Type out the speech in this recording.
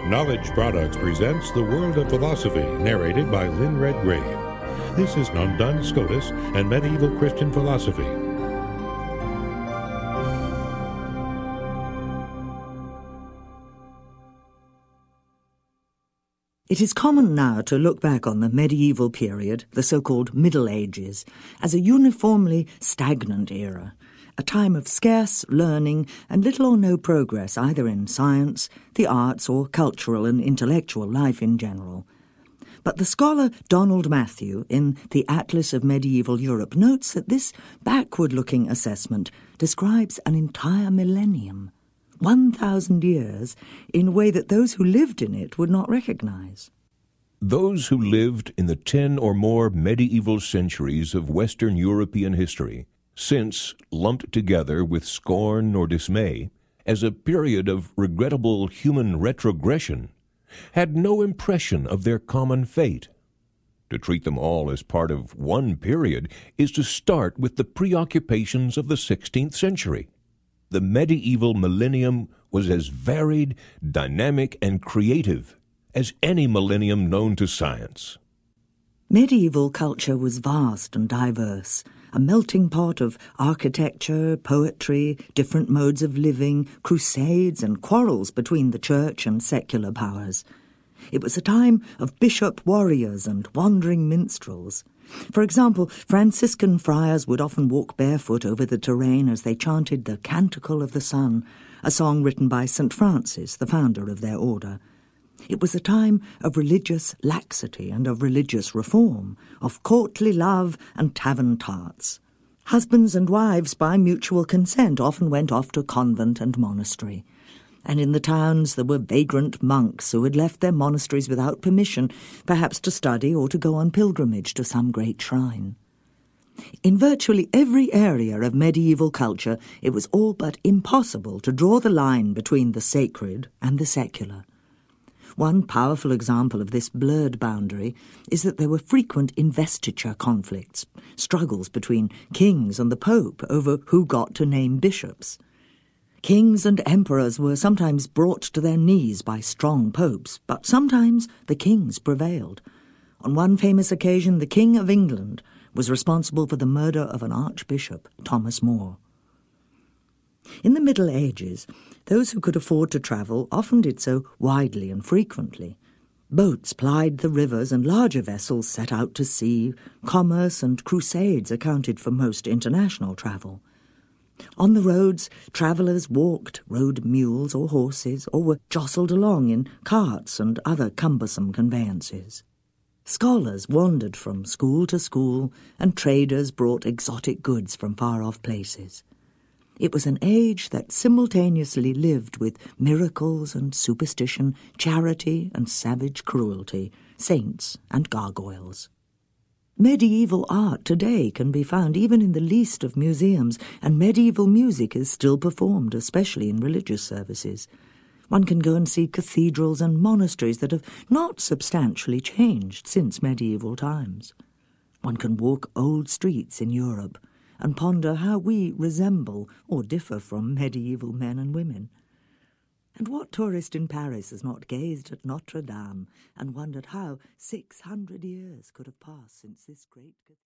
Knowledge Products presents The World of Philosophy, narrated by Lynn Redgrave. This is Non Duns Scotus and Medieval Christian Philosophy. It is common now to look back on the medieval period, the so-called Middle Ages, as a uniformly stagnant era, a time of scarce learning and little or no progress either in science, the arts, or cultural and intellectual life in general. But the scholar Donald Matthew, in the Atlas of Medieval Europe, notes that this backward-looking assessment describes an entire millennium, 1,000 years, in a way that those who lived in it would not recognize. Those who lived in the 10 or more medieval centuries of Western European history, since lumped together with scorn or dismay as a period of regrettable human retrogression, had no impression of their common fate. To treat them all as part of one period is to start with the preoccupations of the 16th century. The medieval millennium was as varied, dynamic, and creative as any millennium known to science. Medieval culture was vast and diverse, a melting pot of architecture, poetry, different modes of living, crusades and quarrels between the church and secular powers. It was a time of bishop warriors and wandering minstrels. For example, Franciscan friars would often walk barefoot over the terrain as they chanted the Canticle of the Sun, a song written by St. Francis, the founder of their order. It was a time of religious laxity and of religious reform, of courtly love and tavern tarts. Husbands and wives, by mutual consent, often went off to convent and monastery. And in the towns there were vagrant monks who had left their monasteries without permission, perhaps to study or to go on pilgrimage to some great shrine. In virtually every area of medieval culture, it was all but impossible to draw the line between the sacred and the secular. One powerful example of this blurred boundary is that there were frequent investiture conflicts, struggles between kings and the Pope over who got to name bishops. Kings and emperors were sometimes brought to their knees by strong popes, but sometimes the kings prevailed. On one famous occasion, the King of England was responsible for the murder of an archbishop, Thomas More. In the Middle Ages, those who could afford to travel often did so widely and frequently. Boats plied the rivers and larger vessels set out to sea. Commerce and crusades accounted for most international travel. On the roads, travellers walked, rode mules or horses, or were jostled along in carts and other cumbersome conveyances. Scholars wandered from school to school, and traders brought exotic goods from far-off places. It was an age that simultaneously lived with miracles and superstition, charity and savage cruelty, saints and gargoyles. Medieval art today can be found even in the least of museums, and medieval music is still performed, especially in religious services. One can go and see cathedrals and monasteries that have not substantially changed since medieval times. One can walk old streets in Europe and ponder how we resemble or differ from medieval men and women. And what tourist in Paris has not gazed at Notre Dame and wondered how 600 years could have passed since this great cathedral?